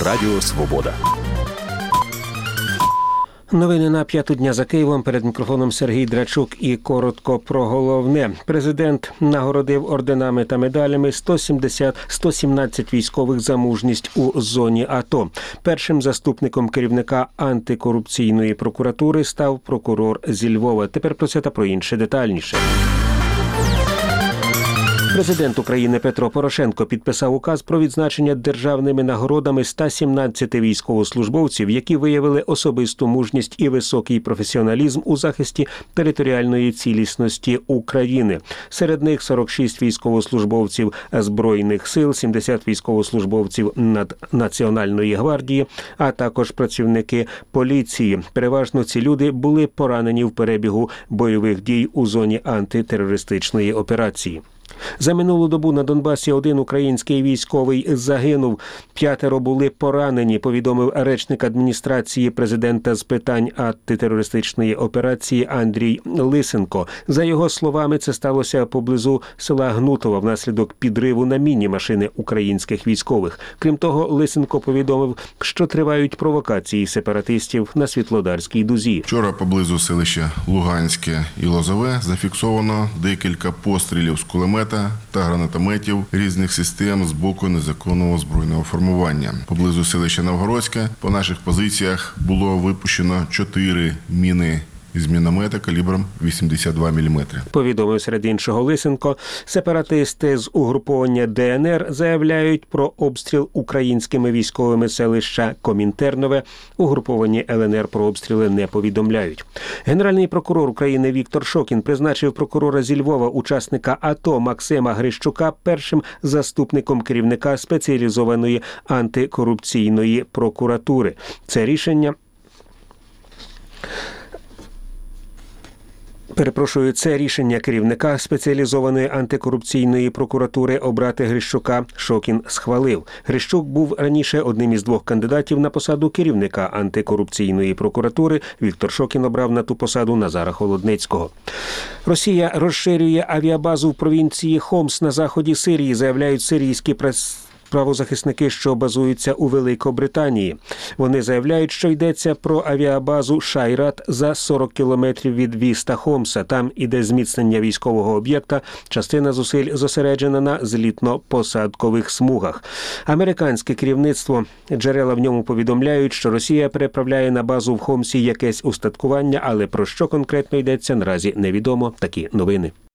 Радіо Свобода. Новини на 5-ту дня за Києвом. Перед мікрофоном Сергій Драчук і коротко про головне. Президент нагородив орденами та медалями 117 військових за мужність у зоні АТО. Першим заступником керівника антикорупційної прокуратури став прокурор зі Львова. Тепер про це та про інше детальніше. Президент України Петро Порошенко підписав указ про відзначення державними нагородами 117 військовослужбовців, які виявили особисту мужність і високий професіоналізм у захисті територіальної цілісності України. Серед них 46 військовослужбовців Збройних сил, 70 військовослужбовців Національної гвардії, а також працівники поліції. Переважно ці люди були поранені в перебігу бойових дій у зоні антитерористичної операції. За минулу добу на Донбасі один український військовий загинув, 5 були поранені, повідомив речник адміністрації президента з питань антитерористичної операції Андрій Лисенко. За його словами, це сталося поблизу села Гнутова внаслідок підриву на міні-машини українських військових. Крім того, Лисенко повідомив, що тривають провокації сепаратистів на Світлодарській дузі. Вчора поблизу селища Луганське і Лозове зафіксовано декілька пострілів з кулемета та гранатометів різних систем з боку незаконного збройного формування. Поблизу селища Новгородське по наших позиціях було випущено 4 міни із міномета калібром 82 мм. Повідомив серед іншого Лисенко. Сепаратисти з угруповання ДНР заявляють про обстріл українськими військовими селища Комінтернове. Угруповані ЛНР про обстріли не повідомляють. Генеральний прокурор України Віктор Шокін призначив прокурора зі Львова, учасника АТО Максима Грищука, першим заступником керівника спеціалізованої антикорупційної прокуратури. Це рішення керівника спеціалізованої антикорупційної прокуратури обрати Грищука Шокін схвалив. Грищук був раніше одним із 2 кандидатів на посаду керівника антикорупційної прокуратури. Віктор Шокін обрав на ту посаду Назара Холодницького. Росія розширює авіабазу в провінції Хомс на заході Сирії, заявляють сирійські правозахисники, що базуються у Великобританії. Вони заявляють, що йдеться про авіабазу Шайрат за 40 кілометрів від міста Хомса. Там іде зміцнення військового об'єкта. Частина зусиль зосереджена на злітно-посадкових смугах. Американське керівництво, джерела в ньому повідомляють, що Росія переправляє на базу в Хомсі якесь устаткування, але про що конкретно йдеться наразі невідомо. Такі новини.